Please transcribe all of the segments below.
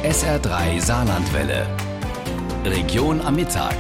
SR3 Saarlandwelle. Region am Mittag.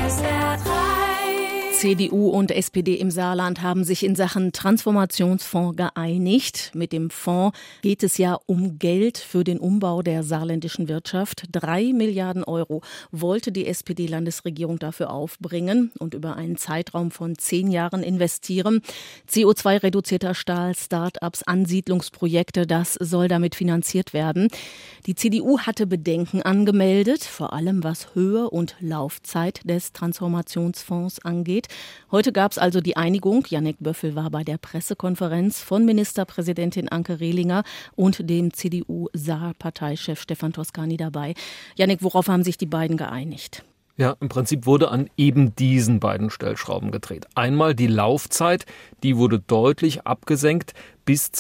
CDU und SPD im Saarland haben sich in Sachen Transformationsfonds geeinigt. Mit dem Fonds geht es ja um Geld für den Umbau der saarländischen Wirtschaft. 3 Milliarden Euro wollte die SPD-Landesregierung dafür aufbringen und über einen Zeitraum von 10 Jahren investieren. CO2-reduzierter Stahl, Start-ups, Ansiedlungsprojekte, das soll damit finanziert werden. Die CDU hatte Bedenken angemeldet, vor allem was Höhe und Laufzeit des Transformationsfonds angeht. Heute gab es also die Einigung. Jannik Böffel war bei der Pressekonferenz von Ministerpräsidentin Anke Rehlinger und dem CDU-Saar-Parteichef Stefan Toscani dabei. Jannik, worauf haben sich die beiden geeinigt? Ja, im Prinzip wurde an eben diesen beiden Stellschrauben gedreht. Einmal die Laufzeit, die wurde deutlich abgesenkt. Bis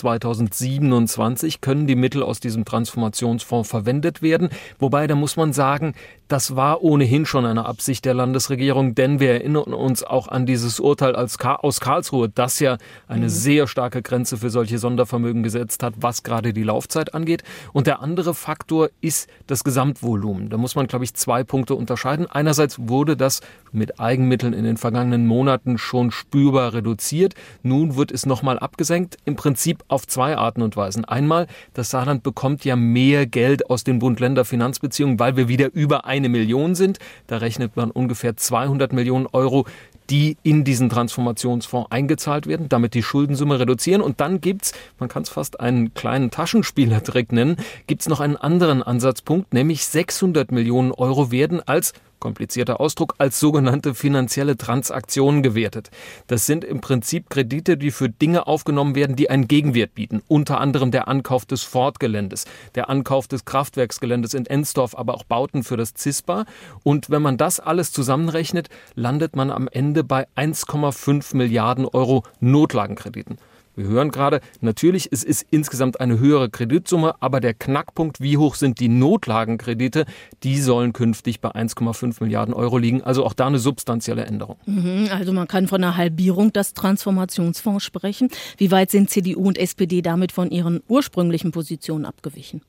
2027 können die Mittel aus diesem Transformationsfonds verwendet werden. Wobei, da muss man sagen, das war ohnehin schon eine Absicht der Landesregierung, denn wir erinnern uns auch an dieses Urteil aus Karlsruhe, das ja eine sehr starke Grenze für solche Sondervermögen gesetzt hat, was gerade die Laufzeit angeht. Und der andere Faktor ist das Gesamtvolumen. Da muss man, glaube ich, 2 Punkte unterscheiden. Einerseits wurde das mit Eigenmitteln in den vergangenen Monaten schon spürbar reduziert. Nun wird es nochmal abgesenkt. Im Prinzip auf 2 Arten und Weisen. Einmal, das Saarland bekommt ja mehr Geld aus den Bund-Länder-Finanzbeziehungen, weil wir wieder über 1 Million sind. Da rechnet man ungefähr 200 Millionen Euro, die in diesen Transformationsfonds eingezahlt werden, damit die Schuldensumme reduzieren. Und dann gibt's, man kann es fast einen kleinen Taschenspielertrick nennen, gibt's noch einen anderen Ansatzpunkt, nämlich 600 Millionen Euro werden als komplizierter Ausdruck, als sogenannte finanzielle Transaktionen gewertet. Das sind im Prinzip Kredite, die für Dinge aufgenommen werden, die einen Gegenwert bieten. Unter anderem der Ankauf des Ford-Geländes, der Ankauf des Kraftwerksgeländes in Ensdorf, aber auch Bauten für das CISPA. Und wenn man das alles zusammenrechnet, landet man am Ende bei 1,5 Milliarden Euro Notlagenkrediten. Wir hören gerade, natürlich, es ist insgesamt eine höhere Kreditsumme, aber der Knackpunkt, wie hoch sind die Notlagenkredite, die sollen künftig bei 1,5 Milliarden Euro liegen. Also auch da eine substanzielle Änderung. Also man kann von einer Halbierung des Transformationsfonds sprechen. Wie weit sind CDU und SPD damit von ihren ursprünglichen Positionen abgewichen?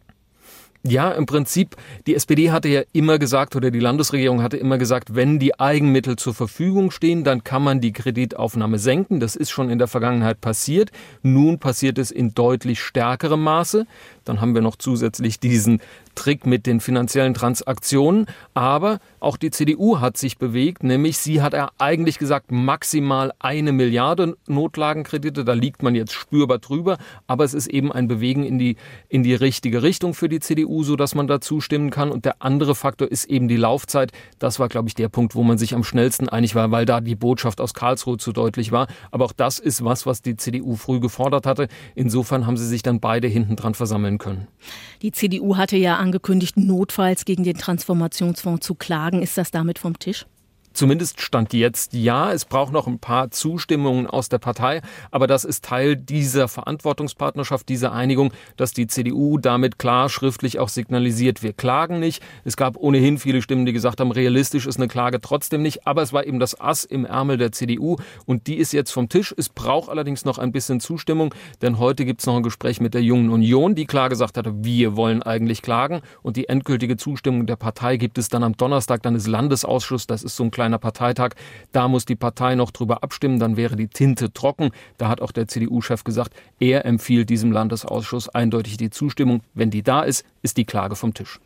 Ja, im Prinzip, die SPD hatte ja immer gesagt, oder die Landesregierung hatte immer gesagt, wenn die Eigenmittel zur Verfügung stehen, dann kann man die Kreditaufnahme senken. Das ist schon in der Vergangenheit passiert. Nun passiert es in deutlich stärkerem Maße. Dann haben wir noch zusätzlich diesen Trick mit den finanziellen Transaktionen. Aber auch die CDU hat sich bewegt, nämlich sie hat ja eigentlich gesagt, maximal 1 Milliarde Notlagenkredite. Da liegt man jetzt spürbar drüber. Aber es ist eben ein Bewegen in die richtige Richtung für die CDU, sodass man da zustimmen kann. Und der andere Faktor ist eben die Laufzeit. Das war, glaube ich, der Punkt, wo man sich am schnellsten einig war, weil da die Botschaft aus Karlsruhe zu deutlich war. Aber auch das ist was die CDU früh gefordert hatte. Insofern haben sie sich dann beide hinten dran versammeln können. Die CDU hatte ja angekündigt, notfalls gegen den Transformationsfonds zu klagen. Ist das damit vom Tisch? Zumindest stand jetzt ja. Es braucht noch ein paar Zustimmungen aus der Partei. Aber das ist Teil dieser Verantwortungspartnerschaft, dieser Einigung, dass die CDU damit klar schriftlich auch signalisiert, wir klagen nicht. Es gab ohnehin viele Stimmen, die gesagt haben, realistisch ist eine Klage trotzdem nicht. Aber es war eben das Ass im Ärmel der CDU und die ist jetzt vom Tisch. Es braucht allerdings noch ein bisschen Zustimmung, denn heute gibt es noch ein Gespräch mit der Jungen Union, die klar gesagt hatte, wir wollen eigentlich klagen. Und die endgültige Zustimmung der Partei gibt es dann am Donnerstag, dann ist Landesausschuss, das ist so ein kleiner Parteitag. Da muss die Partei noch drüber abstimmen, dann wäre die Tinte trocken. Da hat auch der CDU-Chef gesagt, er empfiehlt diesem Landesausschuss eindeutig die Zustimmung. Wenn die da ist, ist die Klage vom Tisch.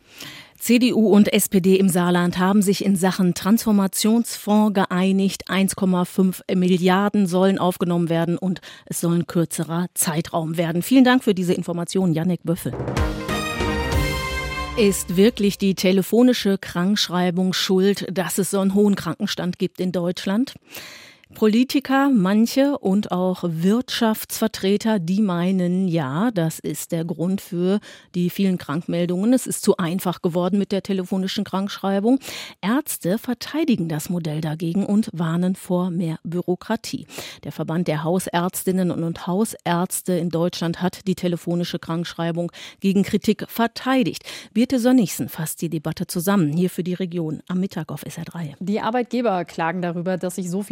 CDU und SPD im Saarland haben sich in Sachen Transformationsfonds geeinigt. 1,5 Milliarden sollen aufgenommen werden und es soll ein kürzerer Zeitraum werden. Vielen Dank für diese Information, Jannik Böffel. Ist wirklich die telefonische Krankschreibung schuld, dass es so einen hohen Krankenstand gibt in Deutschland? Politiker, manche und auch Wirtschaftsvertreter, die meinen, ja, das ist der Grund für die vielen Krankmeldungen. Es ist zu einfach geworden mit der telefonischen Krankschreibung. Ärzte verteidigen das Modell dagegen und warnen vor mehr Bürokratie. Der Verband der Hausärztinnen und Hausärzte in Deutschland hat die telefonische Krankschreibung gegen Kritik verteidigt. Birte Sönnigsen fasst die Debatte zusammen, hier für die Region am Mittag auf SR3. Die Arbeitgeber klagen darüber, dass sich so viele Menschen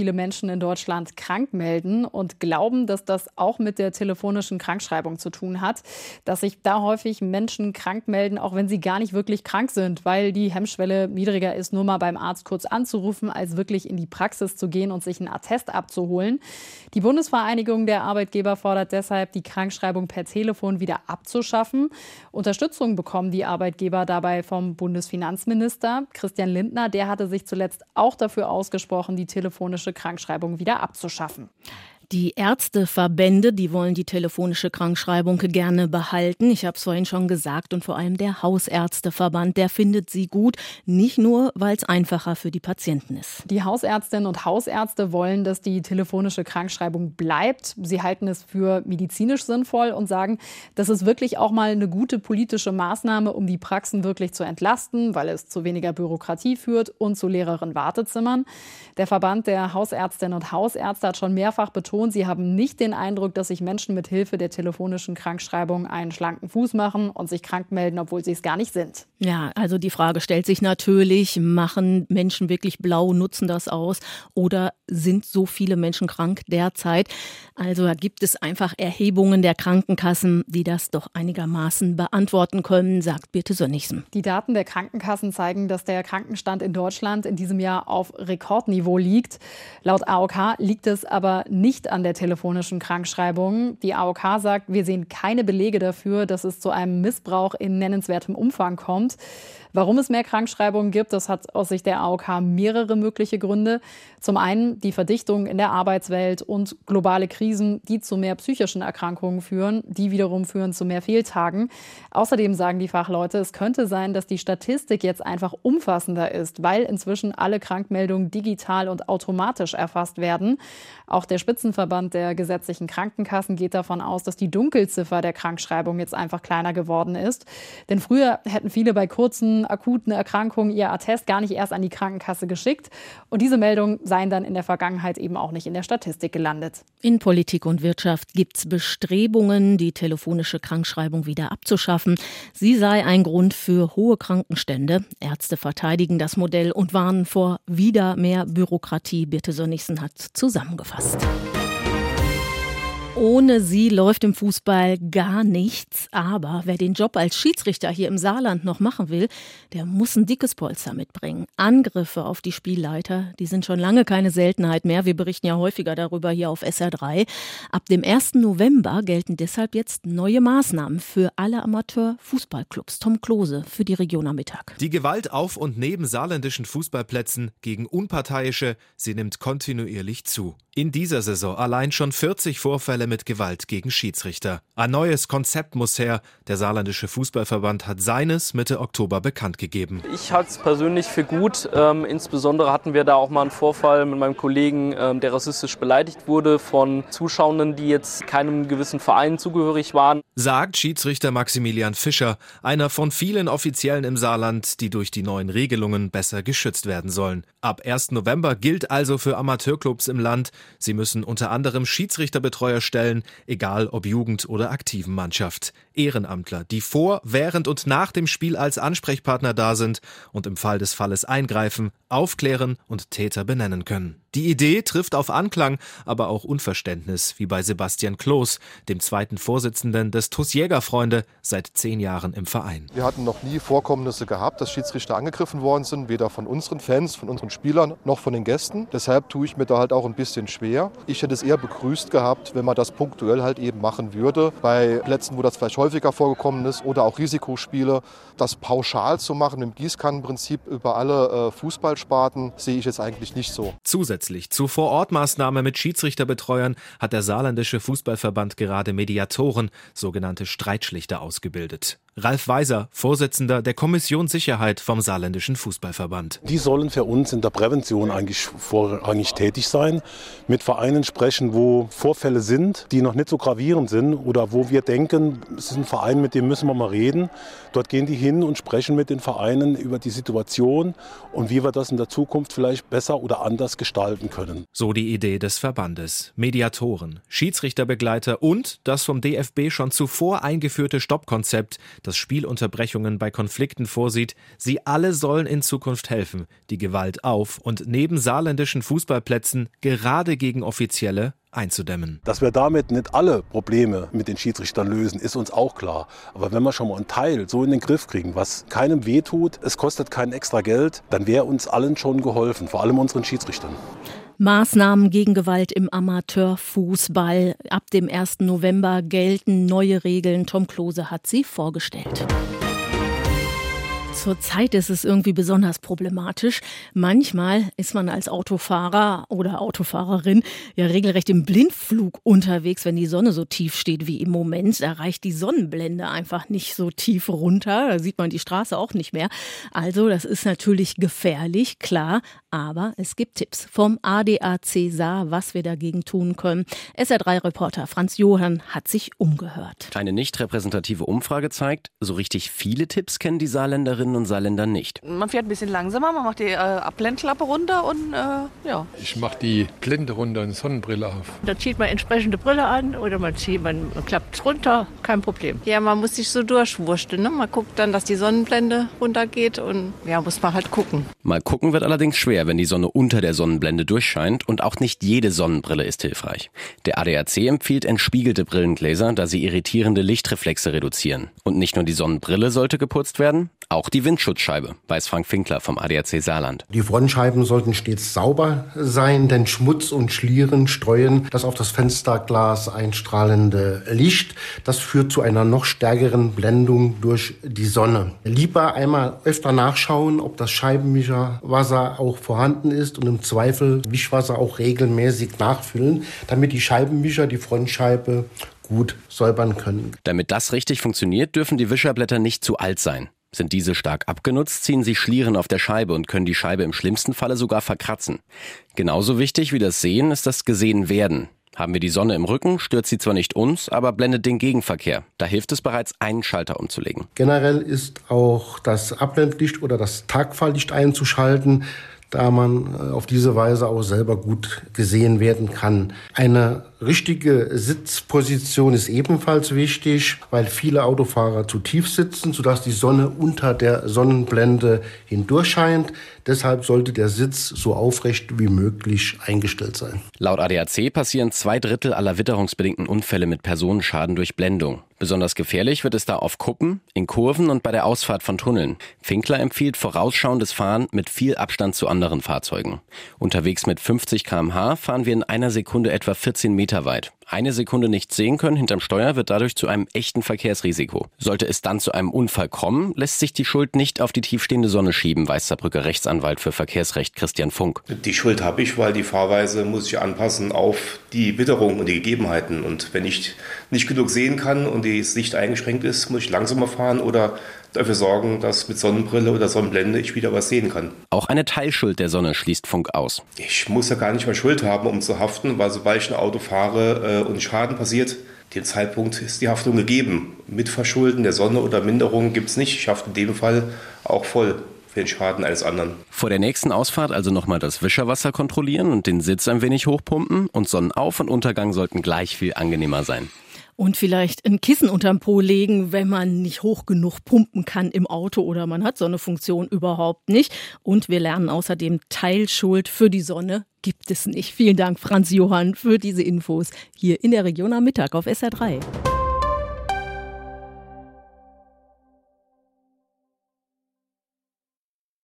Menschen in Deutschland krank melden und glauben, dass das auch mit der telefonischen Krankschreibung zu tun hat, dass sich da häufig Menschen krank melden, auch wenn sie gar nicht wirklich krank sind, weil die Hemmschwelle niedriger ist, nur mal beim Arzt kurz anzurufen, als wirklich in die Praxis zu gehen und sich einen Attest abzuholen. Die Bundesvereinigung der Arbeitgeber fordert deshalb, die Krankschreibung per Telefon wieder abzuschaffen. Unterstützung bekommen die Arbeitgeber dabei vom Bundesfinanzminister Christian Lindner. Der hatte sich zuletzt auch dafür ausgesprochen, die telefonische Krankschreibung wieder abzuschaffen. Die Ärzteverbände, die wollen die telefonische Krankschreibung gerne behalten. Ich habe es vorhin schon gesagt. Und vor allem der Hausärzteverband, der findet sie gut. Nicht nur, weil es einfacher für die Patienten ist. Die Hausärztinnen und Hausärzte wollen, dass die telefonische Krankschreibung bleibt. Sie halten es für medizinisch sinnvoll und sagen, das ist wirklich auch mal eine gute politische Maßnahme, um die Praxen wirklich zu entlasten, weil es zu weniger Bürokratie führt und zu leereren Wartezimmern. Der Verband der Hausärztinnen und Hausärzte hat schon mehrfach betont, sie haben nicht den Eindruck, dass sich Menschen mit Hilfe der telefonischen Krankschreibung einen schlanken Fuß machen und sich krank melden, obwohl sie es gar nicht sind. Ja, also die Frage stellt sich natürlich, machen Menschen wirklich blau, nutzen das aus oder sind so viele Menschen krank derzeit? Also da gibt es einfach Erhebungen der Krankenkassen, die das doch einigermaßen beantworten können, sagt Birte Sönnigsen. Die Daten der Krankenkassen zeigen, dass der Krankenstand in Deutschland in diesem Jahr auf Rekordniveau liegt. Laut AOK liegt es aber nicht an der telefonischen Krankschreibung. Die AOK sagt, wir sehen keine Belege dafür, dass es zu einem Missbrauch in nennenswertem Umfang kommt. Warum es mehr Krankschreibungen gibt, das hat aus Sicht der AOK mehrere mögliche Gründe. Zum einen die Verdichtung in der Arbeitswelt und globale Krisen, die zu mehr psychischen Erkrankungen führen. Die wiederum führen zu mehr Fehltagen. Außerdem sagen die Fachleute, es könnte sein, dass die Statistik jetzt einfach umfassender ist, weil inzwischen alle Krankmeldungen digital und automatisch erfasst werden. Auch der Spitzenverband der gesetzlichen Krankenkassen geht davon aus, dass die Dunkelziffer der Krankschreibung jetzt einfach kleiner geworden ist. Denn früher hätten viele bei kurzen, akuten Erkrankungen ihr Attest gar nicht erst an die Krankenkasse geschickt. Und diese Meldungen seien dann in der Vergangenheit eben auch nicht in der Statistik gelandet. In Politik und Wirtschaft gibt es Bestrebungen, die telefonische Krankschreibung wieder abzuschaffen. Sie sei ein Grund für hohe Krankenstände. Ärzte verteidigen das Modell und warnen vor wieder mehr Bürokratie. Birte Sönnigsen hat zusammengefasst. Ohne sie läuft im Fußball gar nichts. Aber wer den Job als Schiedsrichter hier im Saarland noch machen will, der muss ein dickes Polster mitbringen. Angriffe auf die Spielleiter, die sind schon lange keine Seltenheit mehr. Wir berichten ja häufiger darüber hier auf SR3. Ab dem 1. November gelten deshalb jetzt neue Maßnahmen für alle Amateur-Fußballclubs. Tom Klose für die Region am Mittag. Die Gewalt auf und neben saarländischen Fußballplätzen gegen Unparteiische, sie nimmt kontinuierlich zu. In dieser Saison allein schon 40 Vorfälle mit Gewalt gegen Schiedsrichter. Ein neues Konzept muss her. Der Saarländische Fußballverband hat seines Mitte Oktober bekannt gegeben. Ich halte es persönlich für gut. Insbesondere hatten wir da auch mal einen Vorfall mit meinem Kollegen, der rassistisch beleidigt wurde von Zuschauenden, die jetzt keinem gewissen Verein zugehörig waren. Sagt Schiedsrichter Maximilian Fischer, einer von vielen Offiziellen im Saarland, die durch die neuen Regelungen besser geschützt werden sollen. Ab 1. November gilt also für Amateurclubs im Land, sie müssen unter anderem Schiedsrichterbetreuer stellen, egal ob Jugend- oder aktiven Mannschaft. Ehrenamtler, die vor, während und nach dem Spiel als Ansprechpartner da sind und im Fall des Falles eingreifen, aufklären und Täter benennen können. Die Idee trifft auf Anklang, aber auch Unverständnis, wie bei Sebastian Kloß, dem zweiten Vorsitzenden des TuS Jägerfreunde, seit 10 Jahren im Verein. Wir hatten noch nie Vorkommnisse gehabt, dass Schiedsrichter angegriffen worden sind, weder von unseren Fans, von unseren Spielern, noch von den Gästen. Deshalb tue ich mir da halt auch ein bisschen schwer. Ich hätte es eher begrüßt gehabt, wenn man das punktuell halt eben machen würde. Bei Plätzen, wo das vielleicht häufiger vorgekommen ist oder auch Risikospiele, das pauschal zu machen im Gießkannenprinzip über alle Fußballsparten, sehe ich jetzt eigentlich nicht so. Zusätzlich zu Vorortmaßnahmen mit Schiedsrichterbetreuern hat der Saarländische Fußballverband gerade Mediatoren, sogenannte Streitschlichter, ausgebildet. Ralf Weiser, Vorsitzender der Kommission Sicherheit vom Saarländischen Fußballverband. Die sollen für uns in der Prävention eigentlich vorrangig tätig sein, mit Vereinen sprechen, wo Vorfälle sind, die noch nicht so gravierend sind oder wo wir denken, es ist ein Verein, mit dem müssen wir mal reden. Dort gehen die hin und sprechen mit den Vereinen über die Situation und wie wir das in der Zukunft vielleicht besser oder anders gestalten können. So die Idee des Verbandes. Mediatoren, Schiedsrichterbegleiter und das vom DFB schon zuvor eingeführte Stoppkonzept, das Spielunterbrechungen bei Konflikten vorsieht. Sie alle sollen in Zukunft helfen, die Gewalt auf und neben saarländischen Fußballplätzen gerade gegen Offizielle einzudämmen. Dass wir damit nicht alle Probleme mit den Schiedsrichtern lösen, ist uns auch klar. Aber wenn wir schon mal einen Teil so in den Griff kriegen, was keinem wehtut, es kostet kein extra Geld, dann wäre uns allen schon geholfen, vor allem unseren Schiedsrichtern. Maßnahmen gegen Gewalt im Amateurfußball. Ab dem 1. November gelten neue Regeln. Tom Klose hat sie vorgestellt. Zurzeit ist es irgendwie besonders problematisch. Manchmal ist man als Autofahrer oder Autofahrerin ja regelrecht im Blindflug unterwegs, wenn die Sonne so tief steht wie im Moment. Da reicht die Sonnenblende einfach nicht so tief runter. Da sieht man die Straße auch nicht mehr. Also das ist natürlich gefährlich, klar. Aber es gibt Tipps vom ADAC Saar, was wir dagegen tun können. SR3-Reporter Franz Johann hat sich umgehört. Eine nicht repräsentative Umfrage zeigt, so richtig viele Tipps kennen die Saarländerinnen und Saarländer nicht. Man fährt ein bisschen langsamer, man macht die Abblendklappe runter und ja. Ich mache die Blende runter und Sonnenbrille auf. Da zieht man entsprechende Brille an oder man klappt es runter, kein Problem. Ja, man muss sich so durchwursteln. Ne? Man guckt dann, dass die Sonnenblende runtergeht und ja, muss man halt gucken. Mal gucken wird allerdings schwer, wenn die Sonne unter der Sonnenblende durchscheint und auch nicht jede Sonnenbrille ist hilfreich. Der ADAC empfiehlt entspiegelte Brillengläser, da sie irritierende Lichtreflexe reduzieren. Und nicht nur die Sonnenbrille sollte geputzt werden, auch die Windschutzscheibe, weiß Frank Finkler vom ADAC Saarland. Die Frontscheiben sollten stets sauber sein, denn Schmutz und Schlieren streuen das auf das Fensterglas einstrahlende Licht. Das führt zu einer noch stärkeren Blendung durch die Sonne. Lieber einmal öfter nachschauen, ob das Scheibenwischerwasser auch vorhanden ist und im Zweifel Wischwasser auch regelmäßig nachfüllen, damit die Scheibenwischer die Frontscheibe gut säubern können. Damit das richtig funktioniert, dürfen die Wischerblätter nicht zu alt sein. Sind diese stark abgenutzt, ziehen sie Schlieren auf der Scheibe und können die Scheibe im schlimmsten Falle sogar verkratzen. Genauso wichtig wie das Sehen ist das Gesehen-Werden. Haben wir die Sonne im Rücken, stört sie zwar nicht uns, aber blendet den Gegenverkehr. Da hilft es bereits, einen Schalter umzulegen. Generell ist auch das Abblendlicht oder das Tagfahrlicht einzuschalten, da man auf diese Weise auch selber gut gesehen werden kann. Eine richtige Sitzposition ist ebenfalls wichtig, weil viele Autofahrer zu tief sitzen, sodass die Sonne unter der Sonnenblende hindurch scheint. Deshalb sollte der Sitz so aufrecht wie möglich eingestellt sein. Laut ADAC passieren 2/3 aller witterungsbedingten Unfälle mit Personenschaden durch Blendung. Besonders gefährlich wird es da auf Kuppen, in Kurven und bei der Ausfahrt von Tunneln. Finkler empfiehlt vorausschauendes Fahren mit viel Abstand zu anderen Fahrzeugen. Unterwegs mit 50 km/h fahren wir in einer Sekunde etwa 14 Meter weit. Eine Sekunde nichts sehen können hinterm Steuer wird dadurch zu einem echten Verkehrsrisiko. Sollte es dann zu einem Unfall kommen, lässt sich die Schuld nicht auf die tiefstehende Sonne schieben, weiß Saarbrücker Rechtsanwalt für Verkehrsrecht Christian Funk. Die Schuld habe ich, weil die Fahrweise muss sich anpassen auf die Witterung und die Gegebenheiten. Und wenn ich nicht genug sehen kann und das Licht eingeschränkt ist, muss ich langsamer fahren oder dafür sorgen, dass mit Sonnenbrille oder Sonnenblende ich wieder was sehen kann. Auch eine Teilschuld der Sonne schließt Funk aus. Ich muss ja gar nicht mehr Schuld haben, um zu haften, weil sobald ich ein Auto fahre und Schaden passiert, dem Zeitpunkt ist die Haftung gegeben. Mitverschulden der Sonne oder Minderung gibt es nicht. Ich hafte in dem Fall auch voll für den Schaden eines anderen. Vor der nächsten Ausfahrt also nochmal das Wischerwasser kontrollieren und den Sitz ein wenig hochpumpen und Sonnenauf- und Untergang sollten gleich viel angenehmer sein. Und vielleicht ein Kissen unterm Po legen, wenn man nicht hoch genug pumpen kann im Auto oder man hat so eine Funktion überhaupt nicht. Und wir lernen außerdem, Teilschuld für die Sonne gibt es nicht. Vielen Dank, Franz Johann, für diese Infos hier in der Region am Mittag auf SR3.